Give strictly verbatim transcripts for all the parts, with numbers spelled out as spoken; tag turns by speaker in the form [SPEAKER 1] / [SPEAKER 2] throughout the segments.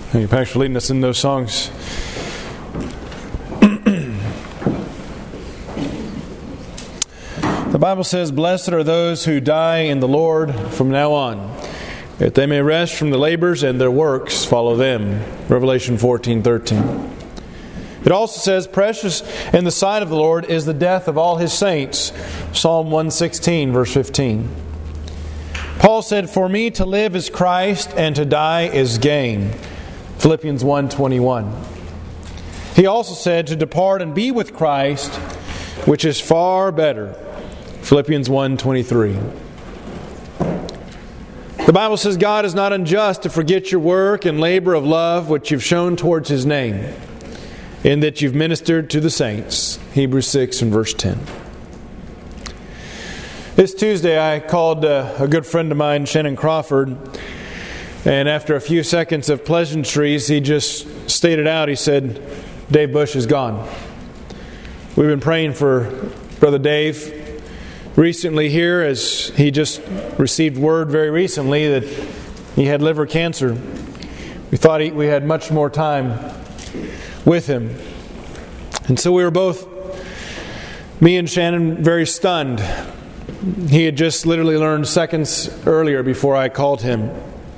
[SPEAKER 1] Thank you, Pastor, for leading us in those songs. The Bible says, "Blessed are those who die in the Lord from now on, that they may rest from the labors and their works follow them." Revelation fourteen thirteen. It also says, "Precious in the sight of the Lord is the death of all His saints." Psalm one sixteen, verse fifteen. Paul said, "For me to live is Christ, and to die is gain." Philippians one twenty-one. He also said, "To depart and be with Christ, which is far better." Philippians one twenty-three. The Bible says God is not unjust to forget your work and labor of love which you've shown towards His name, in that you've ministered to the saints. Hebrews six and verse ten. This Tuesday I called uh, a good friend of mine, Shannon Crawford, and after a few seconds of pleasantries, he just stated out, he said, "Dave Bush is gone." We've been praying for Brother Dave recently here, as he just received word very recently that he had liver cancer. We thought he, we had much more time with him. And so we were both, me and Shannon, very stunned. He had just literally learned seconds earlier before I called him.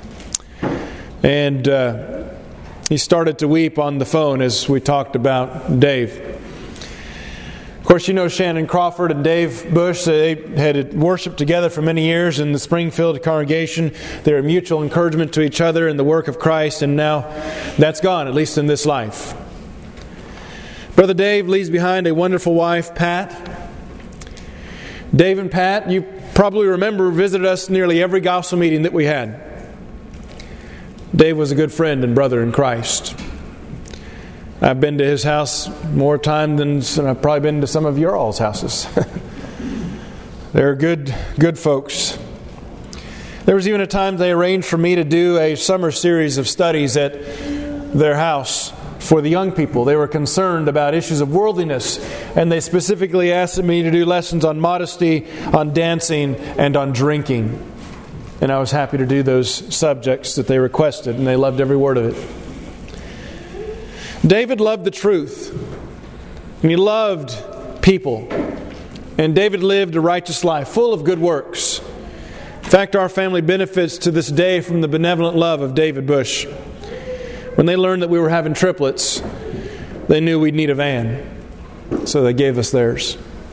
[SPEAKER 1] And uh, he started to weep on the phone as we talked about Dave. Of course, you know Shannon Crawford and Dave Bush. They had worshiped together for many years in the Springfield congregation. They were mutual encouragement to each other in the work of Christ, and now that's gone, at least in this life. Brother Dave leaves behind a wonderful wife, Pat. Dave and Pat, you probably remember, visited us nearly every gospel meeting that we had. Dave was a good friend and brother in Christ. I've been to his house more time than I've probably been to some of your all's houses. They're good, good folks. There was even a time they arranged for me to do a summer series of studies at their house for the young people. They were concerned about issues of worldliness, and they specifically asked me to do lessons on modesty, on dancing, and on drinking. And I was happy to do those subjects that they requested, and they loved every word of it. David loved the truth, and he loved people. And David lived a righteous life, full of good works. In fact, our family benefits to this day from the benevolent love of David Bush. When they learned that we were having triplets, they knew we'd need a van, so they gave us theirs.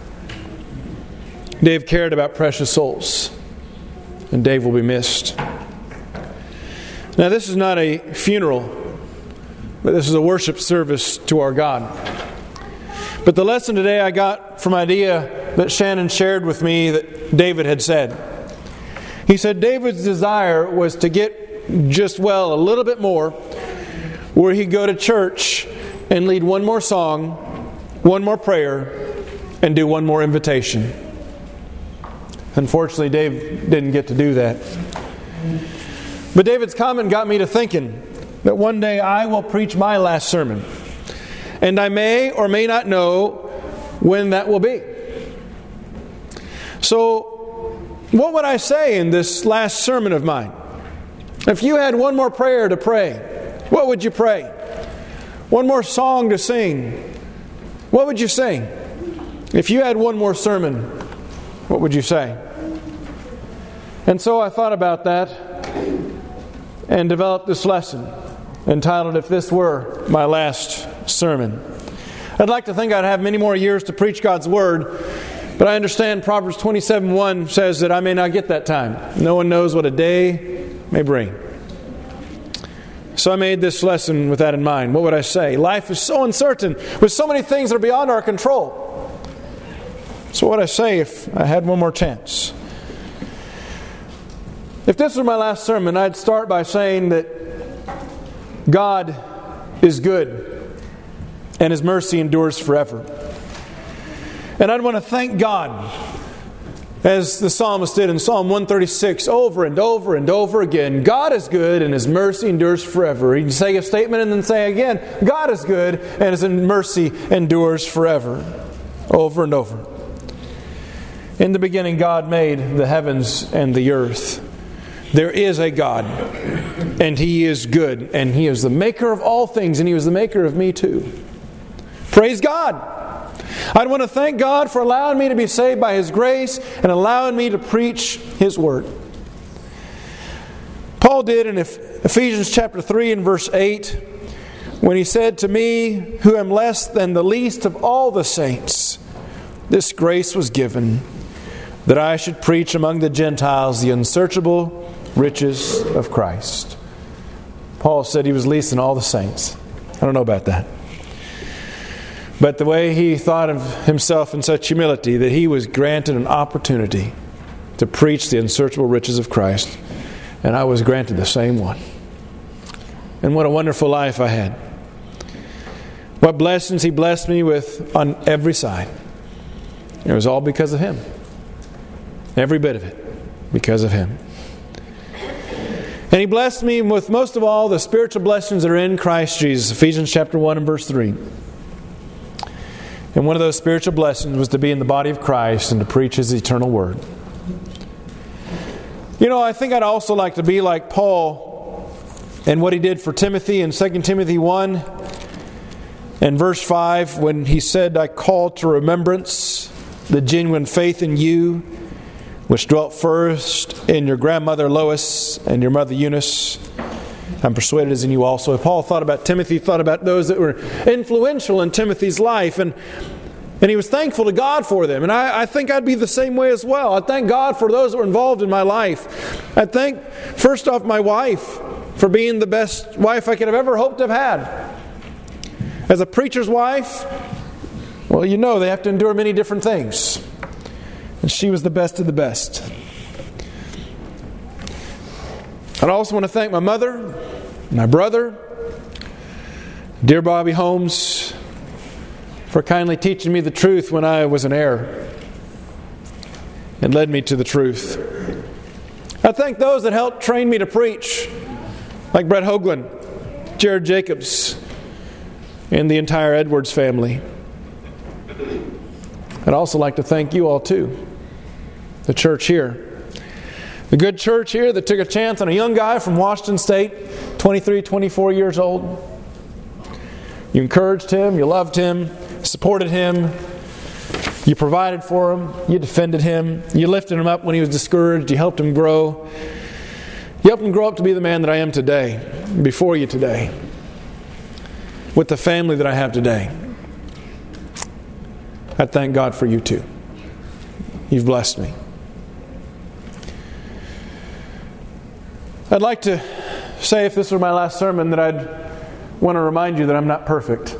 [SPEAKER 1] Dave cared about precious souls, and Dave will be missed. Now, this is not a funeral, but this is a worship service to our God. But the lesson today I got from an idea that Shannon shared with me that David had said. He said David's desire was to get just well a little bit more, where he'd go to church and lead one more song, one more prayer, and do one more invitation. Unfortunately, Dave didn't get to do that. But David's comment got me to thinking that one day I will preach my last sermon. And I may or may not know when that will be. So, what would I say in this last sermon of mine? If you had one more prayer to pray, what would you pray? One more song to sing, what would you sing? If you had one more sermon, what would you say? And so I thought about that and developed this lesson, entitled, "If This Were My Last Sermon." I'd like to think I'd have many more years to preach God's Word, but I understand Proverbs twenty-seven one says that I may not get that time. No one knows what a day may bring. So I made this lesson with that in mind. What would I say? Life is so uncertain, with so many things that are beyond our control. So what would I say if I had one more chance? If this were my last sermon, I'd start by saying that God is good, and His mercy endures forever. And I'd want to thank God, as the psalmist did in Psalm one thirty-six, over and over and over again. God is good, and His mercy endures forever. He'd say a statement and then say again, God is good, and His mercy endures forever. Over and over. In the beginning, God made the heavens and the earth. there is a God, and He is good, and He is the maker of all things, and He was the maker of me too. Praise God! I want to thank God for allowing me to be saved by His grace and allowing me to preach His Word. Paul did in Ephesians chapter three and verse eight, when he said, "To me, who am less than the least of all the saints, this grace was given, that I should preach among the Gentiles the unsearchable riches of Christ." Paul said he was least in all the saints. I don't know about that. But the way he thought of himself in such humility, that he was granted an opportunity to preach the unsearchable riches of Christ, and I was granted the same one. And what a wonderful life I had. What blessings He blessed me with on every side. It was all because of Him. Every bit of it because of Him. And He blessed me with, most of all, the spiritual blessings that are in Christ Jesus. Ephesians chapter one and verse three. And one of those spiritual blessings was to be in the body of Christ and to preach His eternal Word. You know, I think I'd also like to be like Paul and what he did for Timothy in Second Timothy one and verse five, when he said, "I call to remembrance the genuine faith in you, which dwelt first in your grandmother Lois and your mother Eunice. I'm persuaded is in you also." Paul thought about Timothy, thought about those that were influential in Timothy's life, and and he was thankful to God for them. And I, I think I'd be the same way as well. I thank God for those that were involved in my life. I thank, first off, my wife for being the best wife I could have ever hoped to have had. As a preacher's wife, well, you know they have to endure many different things. And she was the best of the best. I also want to thank my mother, my brother, dear Bobby Holmes, for kindly teaching me the truth when I was in error and led me to the truth. I thank those that helped train me to preach, like Brett Hoagland, Jared Jacobs, and the entire Edwards family. I'd also like to thank you all too, the church here. The good church here that took a chance on a young guy from Washington State, twenty-three, twenty-four years old. You encouraged him, you loved him, supported him, you provided for him, you defended him, you lifted him up when he was discouraged, you helped him grow. You helped him grow up to be the man that I am today, before you today, with the family that I have today. I thank God for you too. You've blessed me. I'd like to say, if this were my last sermon, that I'd want to remind you that I'm not perfect.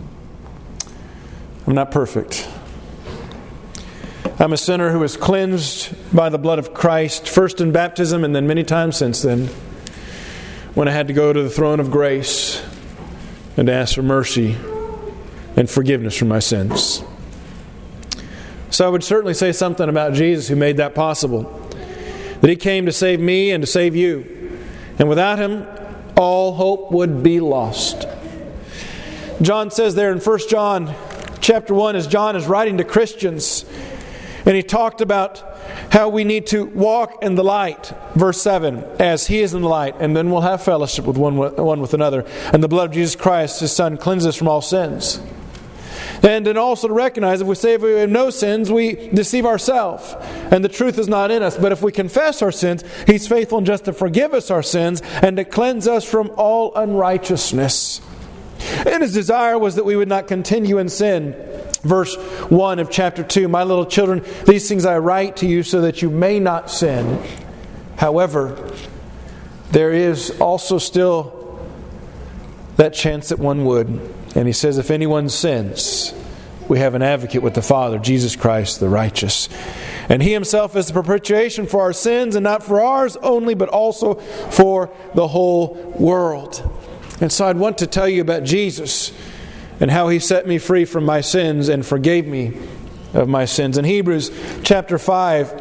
[SPEAKER 1] I'm not perfect. I'm a sinner who was cleansed by the blood of Christ, first in baptism and then many times since then, when I had to go to the throne of grace and ask for mercy and forgiveness for my sins. So I would certainly say something about Jesus, who made that possible. That He came to save me and to save you. And without Him, all hope would be lost. John says there in First John chapter one, as John is writing to Christians, and he talked about how we need to walk in the light. Verse seven, as He is in the light, and then we'll have fellowship with one, one with another. And the blood of Jesus Christ, His Son, cleanses us from all sins. And then also to recognize, if we say we have no sins, we deceive ourselves, and the truth is not in us. But if we confess our sins, He's faithful and just to forgive us our sins and to cleanse us from all unrighteousness. And His desire was that we would not continue in sin. Verse one of chapter two, "My little children, these things I write to you so that you may not sin. However, there is also still that chance that one would." And He says, "If anyone sins, we have an advocate with the Father, Jesus Christ the righteous. And He Himself is the propitiation for our sins, and not for ours only, but also for the whole world." And so I'd want to tell you about Jesus and how He set me free from my sins and forgave me of my sins. In Hebrews chapter five,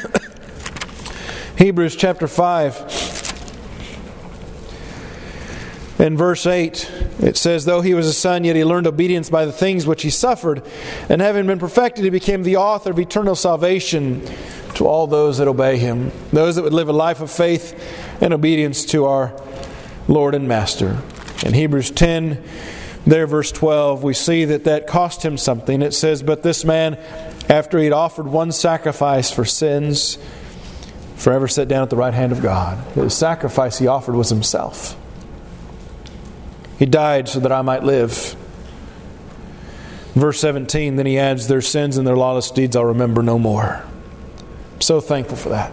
[SPEAKER 1] Hebrews chapter five, in verse eight, it says, "Though He was a son, yet He learned obedience by the things which He suffered. And having been perfected, He became the author of eternal salvation to all those that obey Him, those that would live a life of faith and obedience to our Lord and Master. In Hebrews ten, there verse twelve, we see that that cost Him something. It says, "But this man, after he had offered one sacrifice for sins, forever sat down at the right hand of God." The sacrifice He offered was Himself. He died so that I might live. Verse seventeen, then He adds, "Their sins and their lawless deeds I'll remember no more." I'm so thankful for that.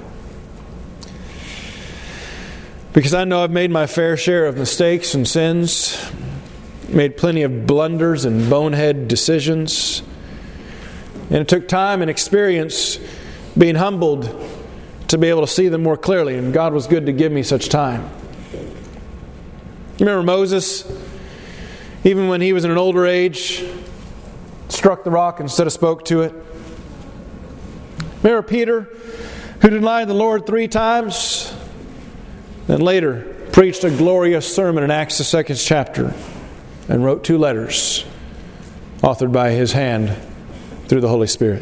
[SPEAKER 1] Because I know I've made my fair share of mistakes and sins, made plenty of blunders and bonehead decisions. And it took time and experience, being humbled, to be able to see them more clearly. And God was good to give me such time. You remember Moses, even when he was in an older age, struck the rock instead of spoke to it? Remember Peter, who denied the Lord three times, and later preached a glorious sermon in Acts the second chapter, and wrote two letters, authored by his hand through the Holy Spirit.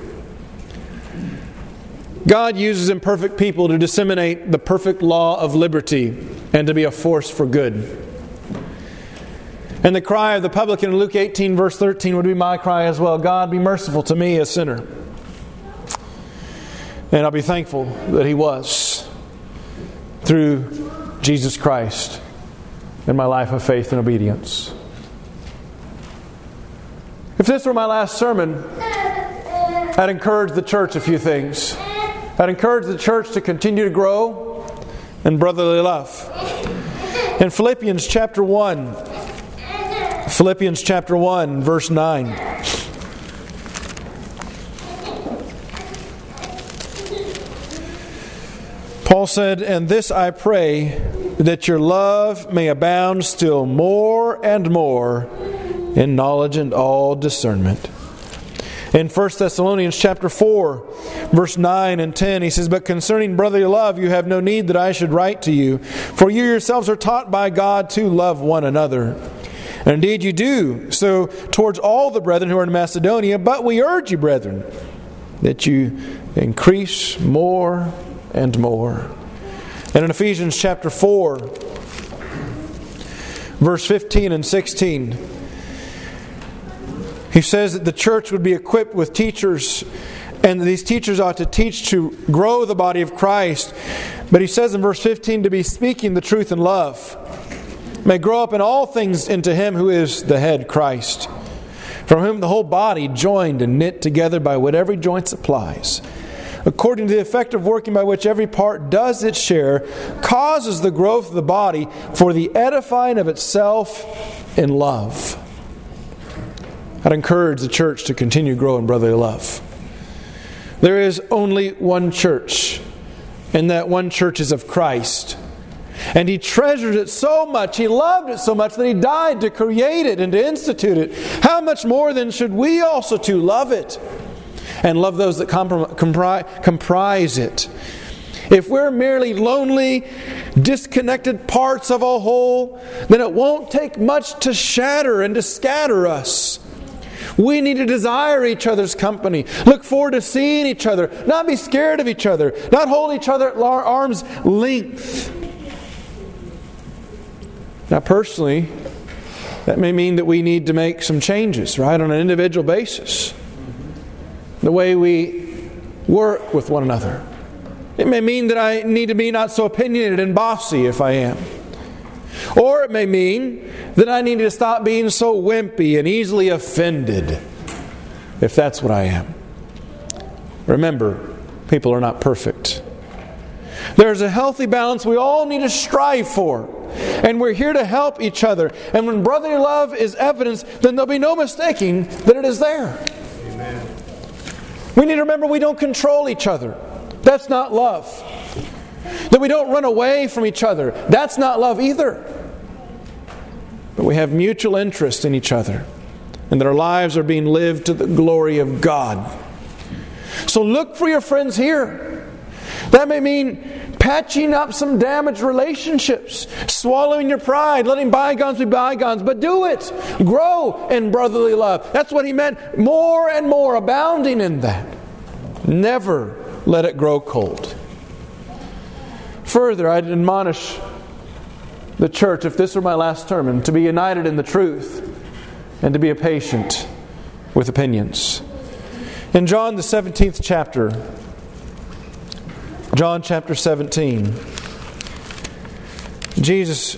[SPEAKER 1] God uses imperfect people to disseminate the perfect law of liberty and to be a force for good. And the cry of the publican in Luke eighteen verse thirteen would be my cry as well. God, be merciful to me, a sinner. And I'll be thankful that He was, through Jesus Christ, in my life of faith and obedience. If this were my last sermon, I'd encourage the church a few things. I'd encourage the church to continue to grow in brotherly love. In Philippians chapter one, Philippians chapter one, verse nine. Paul said, "And this I pray, that your love may abound still more and more in knowledge and all discernment." In First Thessalonians chapter four, verse nine and ten, he says, "But concerning brotherly love, you have no need that I should write to you, for you yourselves are taught by God to love one another. And indeed you do so towards all the brethren who are in Macedonia, but we urge you, brethren, that you increase more and more." And in Ephesians chapter four, verse fifteen and sixteen, he says that the church would be equipped with teachers, and these teachers ought to teach to grow the body of Christ. But he says in verse fifteen, to be speaking the truth in love, may grow up in all things into Him who is the head, Christ, from whom the whole body, joined and knit together by what every joint supplies, according to the effective working by which every part does its share, causes the growth of the body for the edifying of itself in love. I'd encourage the church to continue growing brotherly love. There is only one church, and that one church is of Christ. And He treasured it so much, He loved it so much, that He died to create it and to institute it. How much more then should we also too love it, and love those that compri- comprise it? If we're merely lonely, disconnected parts of a whole, then it won't take much to shatter and to scatter us. We need to desire each other's company, look forward to seeing each other, not be scared of each other, not hold each other at arm's length. Now personally, that may mean that we need to make some changes, right, on an individual basis. The way we work with one another. It may mean that I need to be not so opinionated and bossy if I am. Or it may mean that I need to stop being so wimpy and easily offended, if that's what I am. Remember, people are not perfect. There's a healthy balance we all need to strive for. And we're here to help each other. And when brotherly love is evidenced, then there'll be no mistaking that it is there. Amen. We need to remember we don't control each other. That's not love. That we don't run away from each other. That's not love either. But we have mutual interest in each other. And that our lives are being lived to the glory of God. So look for your friends here. That may mean patching up some damaged relationships, swallowing your pride, letting bygones be bygones, but do it. Grow in brotherly love. That's what he meant. More and more, abounding in that. Never let it grow cold. Further, I'd admonish the church, if this were my last sermon, to be united in the truth and to be a patient with opinions. In John the seventeenth chapter, John chapter seventeen, Jesus,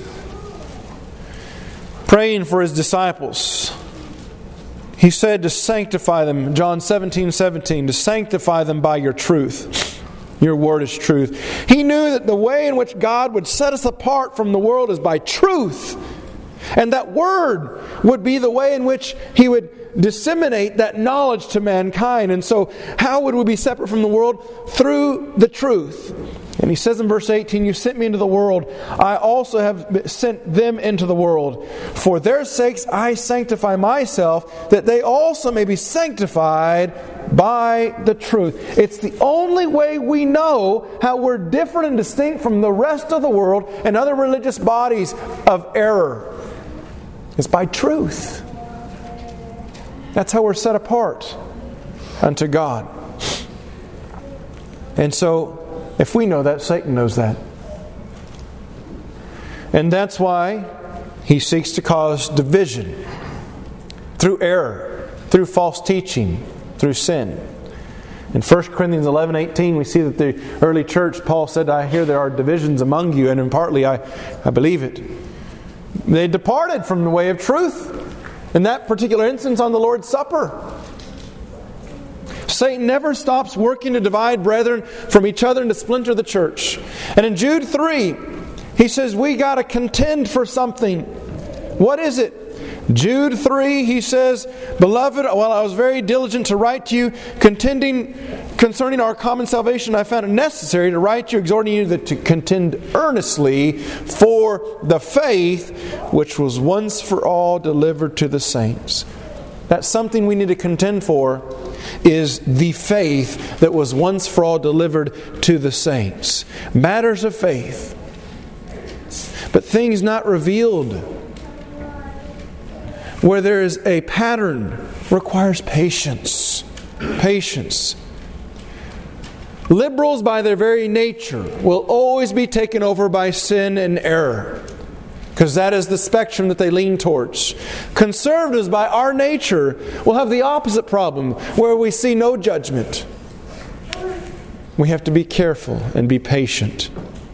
[SPEAKER 1] praying for His disciples, He said to sanctify them, John seventeen seventeen, to sanctify them by your truth. Your word is truth. He knew that the way in which God would set us apart from the world is by truth. And that word would be the way in which He would disseminate that knowledge to mankind. And so, how would we be separate from the world? Through the truth. And He says in verse eighteen, you sent me into the world. I also have sent them into the world. For their sakes I sanctify myself, that they also may be sanctified by the truth. It's the only way we know how we're different and distinct from the rest of the world and other religious bodies of error. It's by truth. That's how we're set apart unto God. And so, if we know that, Satan knows that. And that's why he seeks to cause division through error, through false teaching, through sin. In First Corinthians eleven eighteen, we see that the early church, Paul said, I hear there are divisions among you, and in partly I, I believe it. They departed from the way of truth. In that particular instance on the Lord's Supper. Satan never stops working to divide brethren from each other and to splinter the church. And in Jude three, he says we got to contend for something. What is it? Jude three, he says, Beloved, while I was very diligent to write to you, contending concerning our common salvation, I found it necessary to write you, exhorting you that to contend earnestly for the faith which was once for all delivered to the saints. That's something we need to contend for, is the faith that was once for all delivered to the saints. Matters of faith. But things not revealed, where there is a pattern, requires patience. Patience. Liberals, by their very nature, will always be taken over by sin and error, because that is the spectrum that they lean towards. Conservatives, by our nature, will have the opposite problem, where we see no judgment. We have to be careful and be patient.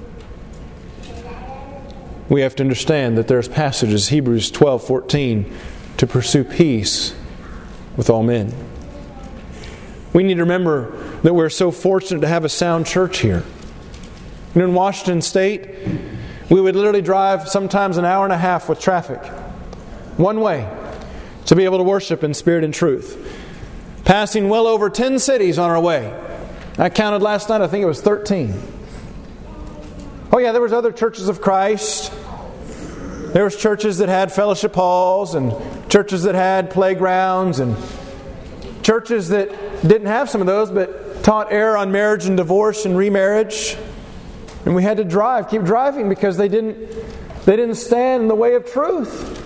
[SPEAKER 1] We have to understand that there's passages, Hebrews twelve fourteen, to pursue peace with all men. We need to remember that we're so fortunate to have a sound church here. You know, in Washington State, we would literally drive sometimes an hour and a half with traffic, one way, to be able to worship in spirit and truth. Passing well over ten cities on our way. I counted last night, I think it was thirteen. Oh yeah, there was other churches of Christ. There was churches that had fellowship halls and churches that had playgrounds and churches that didn't have some of those but taught error on marriage and divorce and remarriage. And we had to drive, keep driving because they didn't they didn't stand in the way of truth.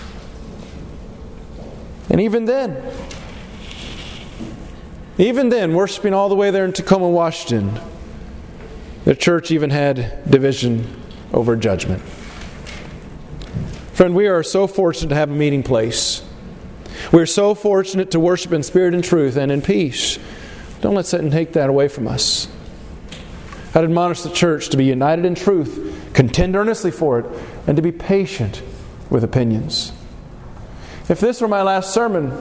[SPEAKER 1] And even then, even then, worshiping all the way there in Tacoma, Washington, the church even had division over judgment. Friend, we are so fortunate to have a meeting place. We're so fortunate to worship in spirit and truth and in peace. Don't let Satan take that away from us. I'd admonish the church to be united in truth, contend earnestly for it, and to be patient with opinions. If this were my last sermon,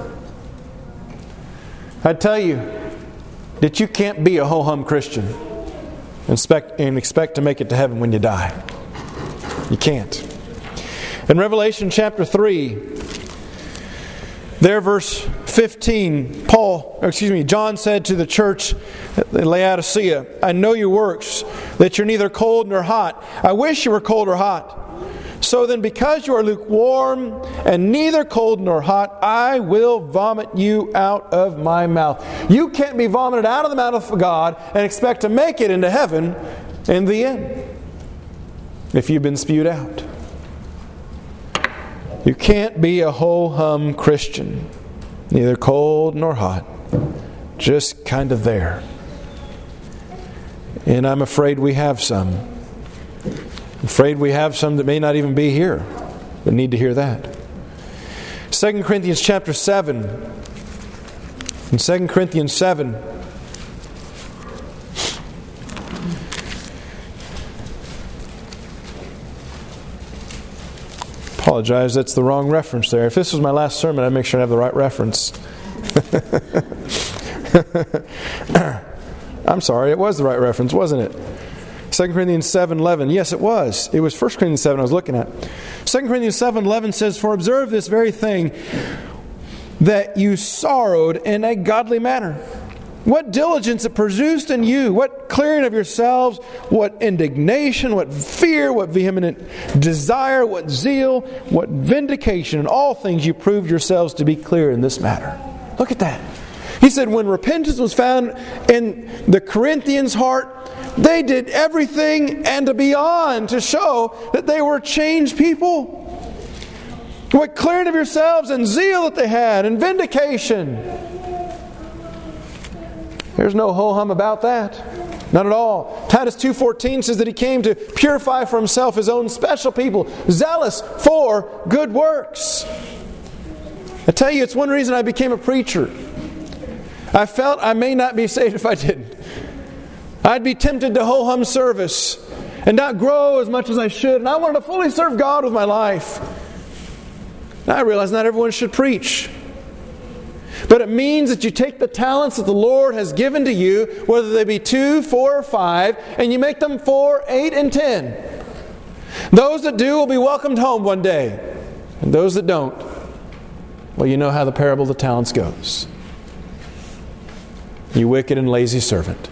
[SPEAKER 1] I'd tell you that you can't be a ho-hum Christian and expect, and expect to make it to heaven when you die. You can't. In Revelation chapter three, there verse fifteen, Paul, or excuse me, John said to the church at Laodicea, I know your works, that you're neither cold nor hot. I wish you were cold or hot. So then, because you are lukewarm and neither cold nor hot, I will vomit you out of my mouth. You can't be vomited out of the mouth of God and expect to make it into heaven in the end if you've been spewed out. You can't be a ho-hum Christian, neither cold nor hot, just kind of there. And I'm afraid we have some. I'm afraid we have some that may not even be here, but need to hear that. Second Corinthians chapter seven. In Second Corinthians seven, apologize, that's the wrong reference there. If this was my last sermon, I'd make sure I have the right reference. I'm sorry, it was the right reference, wasn't it? Second Corinthians seven eleven. Yes, it was. It was First Corinthians seven I was looking at. Second Corinthians seven eleven says, "For observe this very thing, that you sorrowed in a godly manner. What diligence it produced in you, what clearing of yourselves, what indignation, what fear, what vehement desire, what zeal, what vindication. In all things you proved yourselves to be clear in this matter." Look at that. He said when repentance was found in the Corinthians' heart, they did everything and beyond to show that they were changed people. What clearing of yourselves and zeal that they had and vindication. There's no ho-hum about that. Not at all. Titus two fourteen says that he came to purify for himself his own special people, zealous for good works. I tell you, it's one reason I became a preacher. I felt I may not be saved if I didn't. I'd be tempted to ho-hum service and not grow as much as I should. And I wanted to fully serve God with my life. And I realize not everyone should preach. But it means that you take the talents that the Lord has given to you, whether they be two, four, or five, and you make them four, eight, and ten. Those that do will be welcomed home one day. And those that don't, well, you know how the parable of the talents goes. You wicked and lazy servant.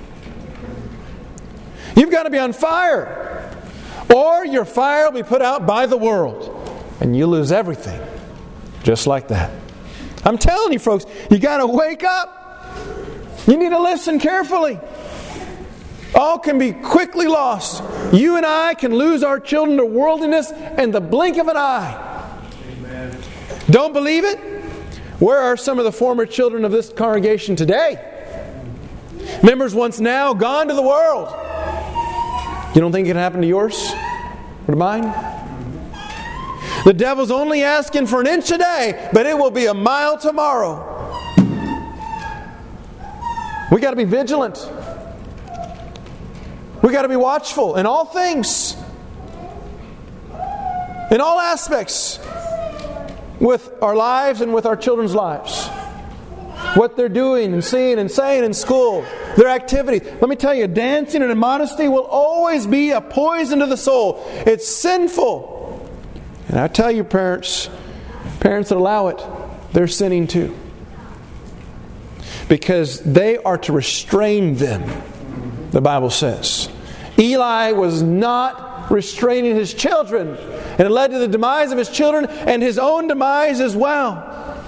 [SPEAKER 1] You've got to be on fire, or your fire will be put out by the world, and you lose everything just like that. I'm telling you, folks, you got to wake up. You need to listen carefully. All can be quickly lost. You and I can lose our children to worldliness in the blink of an eye. Amen. Don't believe it? Where are some of the former children of this congregation today? Members once now gone to the world. You don't think it can happen to yours or to mine? The devil's only asking for an inch a day, but it will be a mile tomorrow. We got to be vigilant. We got to be watchful in all things, in all aspects, with our lives and with our children's lives. What they're doing and seeing and saying in school, their activities. Let me tell you, dancing and immodesty will always be a poison to the soul. It's sinful. And I tell you, parents, parents that allow it, they're sinning too. Because they are to restrain them, the Bible says. Eli was not restraining his children, and it led to the demise of his children and his own demise as well.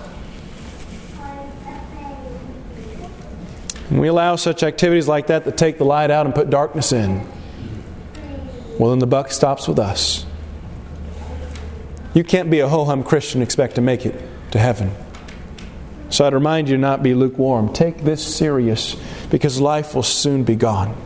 [SPEAKER 1] And we allow such activities like that to take the light out and put darkness in. Well, then the buck stops with us. You can't be a ho-hum Christian and expect to make it to heaven. So I'd remind you to not be lukewarm. Take this serious, because life will soon be gone.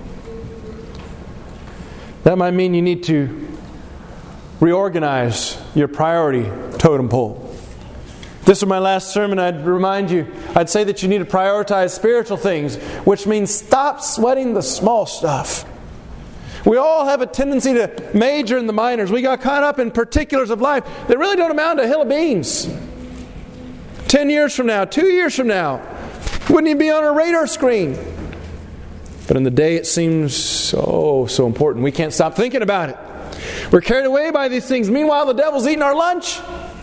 [SPEAKER 1] That might mean you need to reorganize your priority totem pole. If this was my last sermon, I'd remind you, I'd say that you need to prioritize spiritual things, which means stop sweating the small stuff. We all have a tendency to major in the minors. We got caught up in particulars of life that really don't amount to a hill of beans. Ten years from now, two years from now, wouldn't even be on our radar screen. But in the day it seems so, so important. We can't stop thinking about it. We're carried away by these things. Meanwhile, the devil's eating our lunch.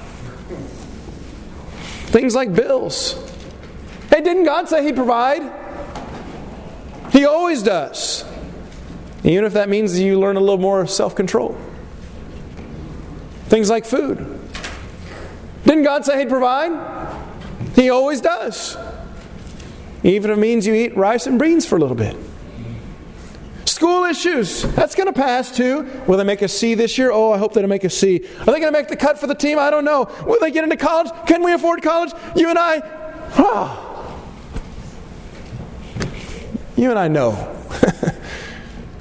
[SPEAKER 1] Things like bills. Hey, didn't God say He'd provide? He always does. Even if that means you learn a little more self-control. Things like food. Didn't God say He'd provide? He always does. Even if it means you eat rice and beans for a little bit. School issues. That's going to pass too. Will they make a C this year? Oh, I hope they make a C. Are they going to make the cut for the team? I don't know. Will they get into college? Can we afford college? You and I, ah. You and I know.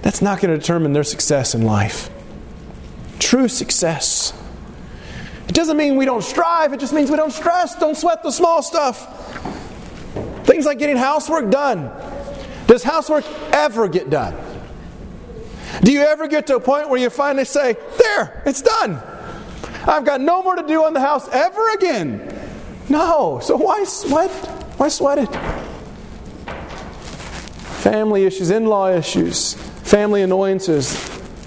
[SPEAKER 1] that's not going to determine their success in life. True success. It doesn't mean we don't strive. It just means we don't stress. Don't sweat the small stuff. Things like getting housework done. Does housework ever get done? Do you ever get to a point where you finally say, there, it's done. I've got no more to do on the house ever again. No. So why sweat? Why sweat it? Family issues, in-law issues, family annoyances.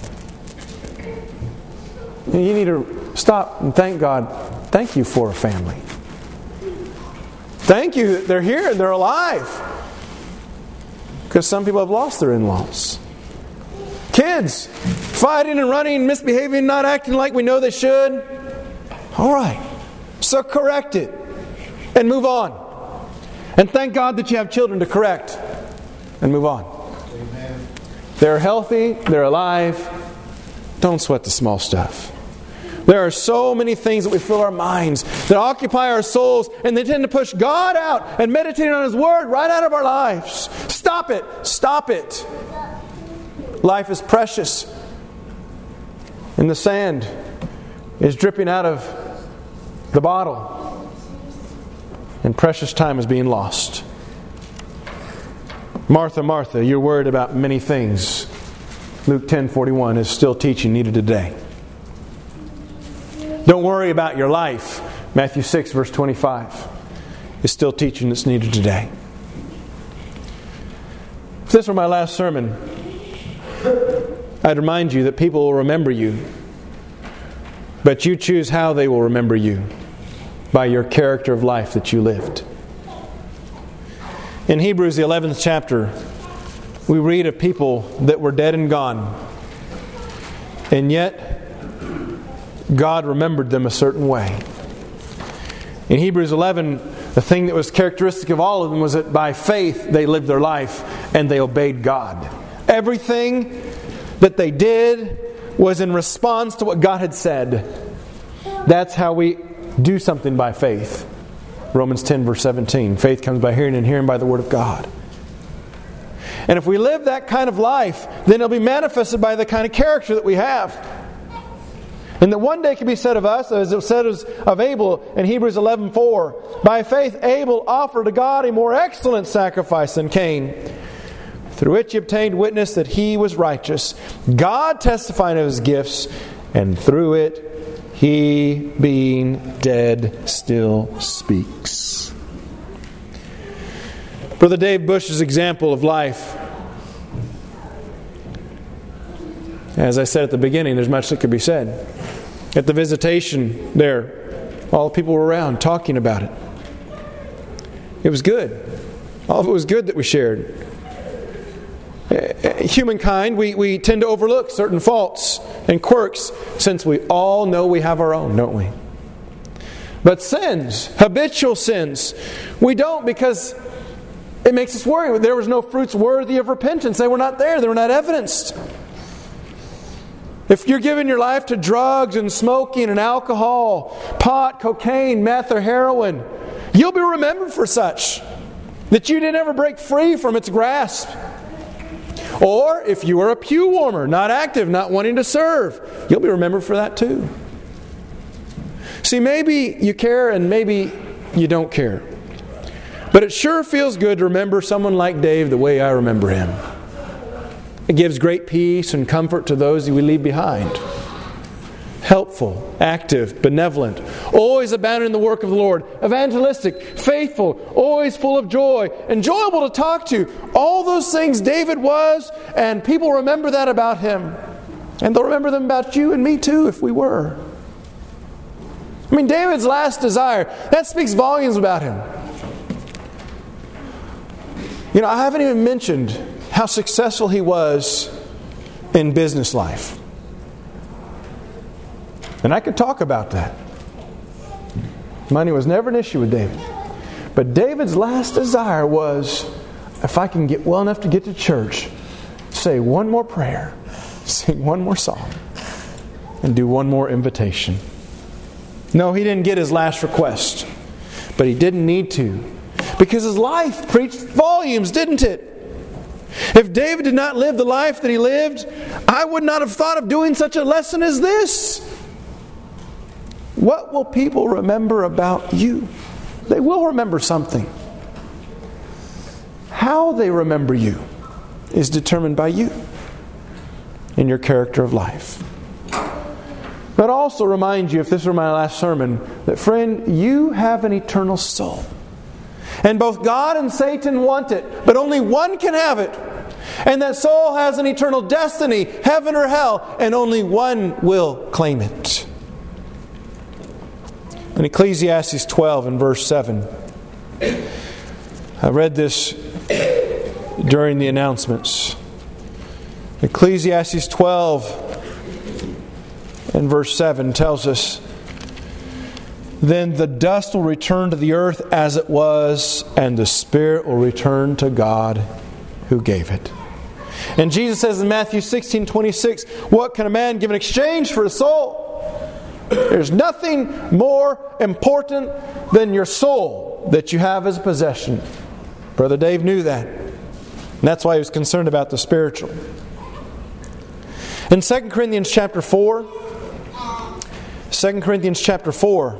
[SPEAKER 1] You need to stop and thank God. Thank you for a family. Thank you that they're here and they're alive. Because some people have lost their in-laws. Kids, fighting and running, misbehaving, not acting like we know they should. All right. So correct it. And move on. And thank God that you have children to correct. And move on. Amen. They're healthy. They're alive. Don't sweat the small stuff. There are so many things that we fill our minds that occupy our souls, and they tend to push God out and meditate on His Word right out of our lives. Stop it. Stop it. Life is precious. And the sand is dripping out of the bottle. And precious time is being lost. Martha, Martha, you're worried about many things. Luke ten forty-one is still teaching needed today. Don't worry about your life. Matthew six verse twenty-five is still teaching that's needed today. If this were my last sermon, I'd remind you that people will remember you. But you choose how they will remember you. By your character of life that you lived. In Hebrews, the eleventh chapter, we read of people that were dead and gone. And yet, God remembered them a certain way. In Hebrews eleven, the thing that was characteristic of all of them was that by faith they lived their life and they obeyed God. Everything that they did was in response to what God had said. That's how we do something by faith. Romans ten verse seventeen. Faith comes by hearing, and hearing by the Word of God. And if we live that kind of life, then it'll be manifested by the kind of character that we have. And that one day can be said of us, as it said of Abel in Hebrews eleven four, by faith Abel offered to God a more excellent sacrifice than Cain, through which he obtained witness that he was righteous, God testifying of his gifts, and through it he, being dead, still speaks. Brother Dave Bush's example of life, as I said at the beginning, there's much that could be said. At the visitation there, all the people were around talking about it. It was good. All of it was good that we shared. Humankind, we, we tend to overlook certain faults and quirks since we all know we have our own, don't we? But sins, habitual sins, we don't because it makes us worry. There was no fruits worthy of repentance. They were not there. They were not evidenced. If you're giving your life to drugs and smoking and alcohol, pot, cocaine, meth, or heroin, you'll be remembered for such. That you didn't ever break free from its grasp. Or if you are a pew warmer, not active, not wanting to serve, you'll be remembered for that too. See, maybe you care and maybe you don't care. But it sure feels good to remember someone like Dave the way I remember him. It gives great peace and comfort to those we leave behind. Helpful, active, benevolent, always abounding in the work of the Lord, evangelistic, faithful, always full of joy, enjoyable to talk to. All those things David was, and people remember that about him. And they'll remember them about you and me too if we were. I mean, David's last desire, that speaks volumes about him. You know, I haven't even mentioned how successful he was in business life. And I could talk about that. Money was never an issue with David. But David's last desire was, if I can get well enough to get to church, say one more prayer, sing one more song, and do one more invitation. No, he didn't get his last request. But he didn't need to. Because his life preached volumes, didn't it? If David did not live the life that he lived, I would not have thought of doing such a lesson as this. What will people remember about you? They will remember something. How they remember you is determined by you and your character of life. But also remind you, if this were my last sermon, that friend, you have an eternal soul. And both God and Satan want it, but only one can have it. And that soul has an eternal destiny, heaven or hell, and only one will claim it. In Ecclesiastes twelve and verse seven, I read this during the announcements. Ecclesiastes twelve and verse seven tells us, "Then the dust will return to the earth as it was, and the spirit will return to God who gave it." And Jesus says in Matthew sixteen twenty-six, "What can a man give in exchange for his soul?" There's nothing more important than your soul that you have as a possession. Brother Dave knew that. And that's why he was concerned about the spiritual. In Second Corinthians chapter four, Second Corinthians chapter four,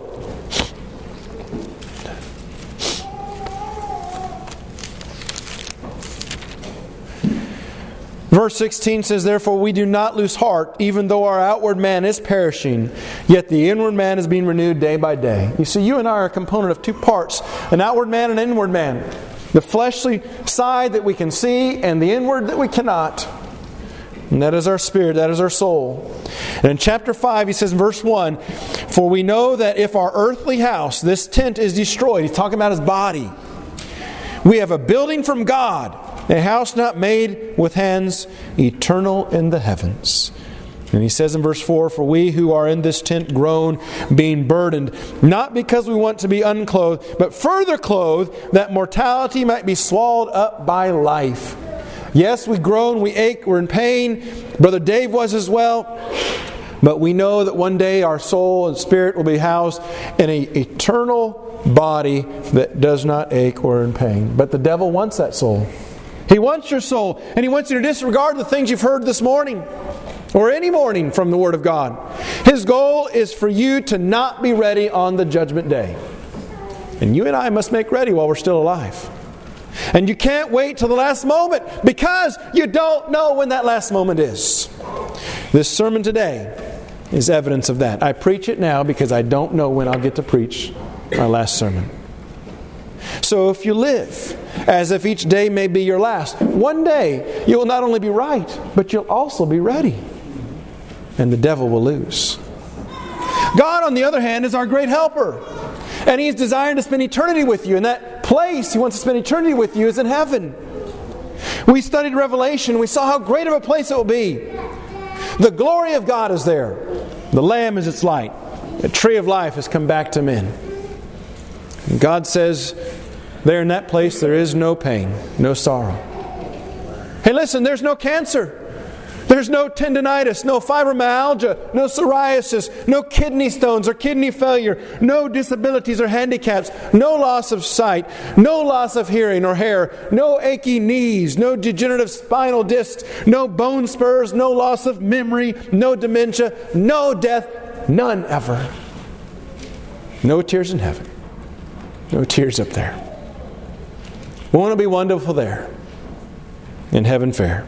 [SPEAKER 1] verse sixteen says, "Therefore we do not lose heart, even though our outward man is perishing, yet the inward man is being renewed day by day." You see, you and I are a component of two parts, an outward man and an inward man. The fleshly side that we can see and the inward that we cannot. And that is our spirit, that is our soul. And in chapter five, he says in verse one, "For we know that if our earthly house, this tent, is destroyed," he's talking about his body, "we have a building from God, a house not made with hands, eternal in the heavens." And he says in verse four, "For we who are in this tent groan, being burdened, not because we want to be unclothed, but further clothed, that mortality might be swallowed up by life." Yes, we groan, we ache, we're in pain. Brother Dave was as well. But we know that one day our soul and spirit will be housed in an eternal body that does not ache or in pain. But the devil wants that soul. He wants your soul, and he wants you to disregard the things you've heard this morning or any morning from the Word of God. His goal is for you to not be ready on the judgment day. And you and I must make ready while we're still alive. And you can't wait till the last moment, because you don't know when that last moment is. This sermon today is evidence of that. I preach it now because I don't know when I'll get to preach my last sermon. So if you live as if each day may be your last, one day you will not only be right, but you'll also be ready. And the devil will lose. God, on the other hand, is our great helper. And He's desiring to spend eternity with you. And that place He wants to spend eternity with you is in heaven. We studied Revelation. We saw how great of a place it will be. The glory of God is there. The Lamb is its light. The tree of life has come back to men. And God says, there in that place there is no pain, no sorrow. Hey, listen, there's no cancer. There's no tendinitis, no fibromyalgia, no psoriasis, no kidney stones or kidney failure, no disabilities or handicaps, no loss of sight, no loss of hearing or hair, no achy knees, no degenerative spinal discs, no bone spurs, no loss of memory, no dementia, no death, none ever. No tears in heaven. No tears up there. Won't it be wonderful there in heaven fair?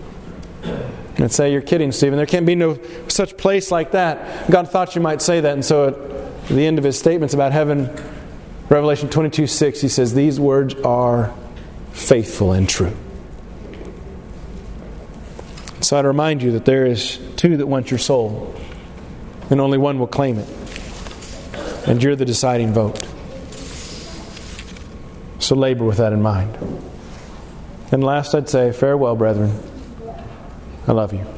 [SPEAKER 1] And say, you're kidding, Stephen. There can't be no such place like that. God thought you might say that. And so at the end of His statements about heaven, Revelation twenty-two six, He says, these words are faithful and true. So I'd remind you that there is two that want your soul. And only one will claim it. And you're the deciding vote. So labor with that in mind. And last I'd say, farewell, brethren. I love you.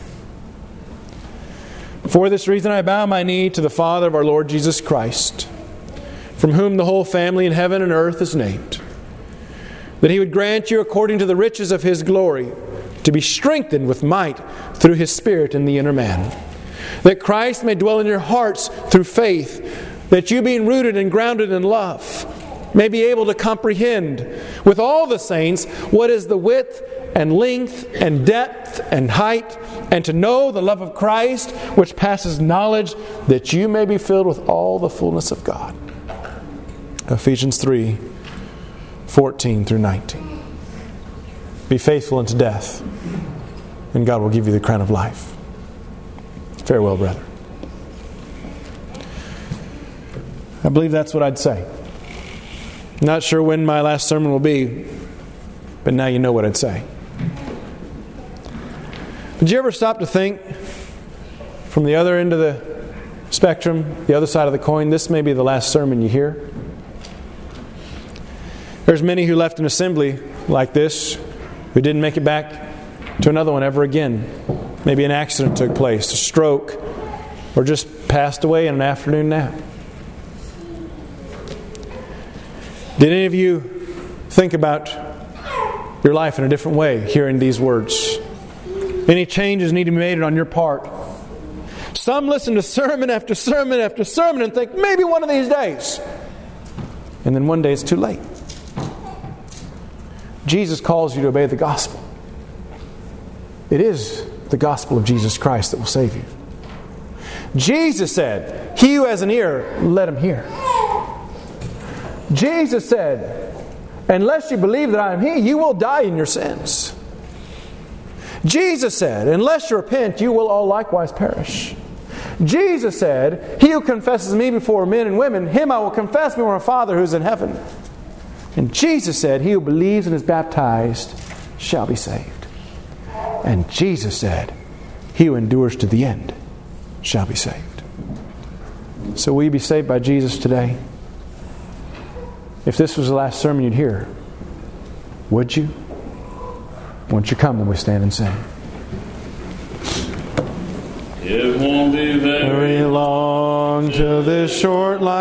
[SPEAKER 1] For this reason I bow my knee to the Father of our Lord Jesus Christ, from whom the whole family in heaven and earth is named, that He would grant you according to the riches of His glory to be strengthened with might through His Spirit in the inner man, that Christ may dwell in your hearts through faith, that you being rooted and grounded in love may be able to comprehend with all the saints what is the width and length and depth and height, and to know the love of Christ, which passes knowledge, that you may be filled with all the fullness of God. Ephesians three, fourteen through nineteen. Be faithful unto death, and God will give you the crown of life. Farewell, brethren. I believe that's what I'd say. Not sure when my last sermon will be, but now you know what I'd say. Did you ever stop to think from the other end of the spectrum, the other side of the coin, this may be the last sermon you hear? There's many who left an assembly like this who didn't make it back to another one ever again. Maybe an accident took place, a stroke, or just passed away in an afternoon nap. Did any of you think about your life in a different way hearing these words? Any changes need to be made on your part? Some listen to sermon after sermon after sermon and think, maybe one of these days. And then one day it's too late. Jesus calls you to obey the gospel. It is the gospel of Jesus Christ that will save you. Jesus said, he who has an ear, let him hear. Jesus said, unless you believe that I am He, you will die in your sins. Jesus said, unless you repent, you will all likewise perish. Jesus said, he who confesses me before men and women, him I will confess before my Father who is in heaven. And Jesus said, he who believes and is baptized shall be saved. And Jesus said, he who endures to the end shall be saved. So will you be saved by Jesus today? If this was the last sermon you'd hear, would you? Won't you come when we stand and sing?
[SPEAKER 2] It won't be very
[SPEAKER 1] long till this short life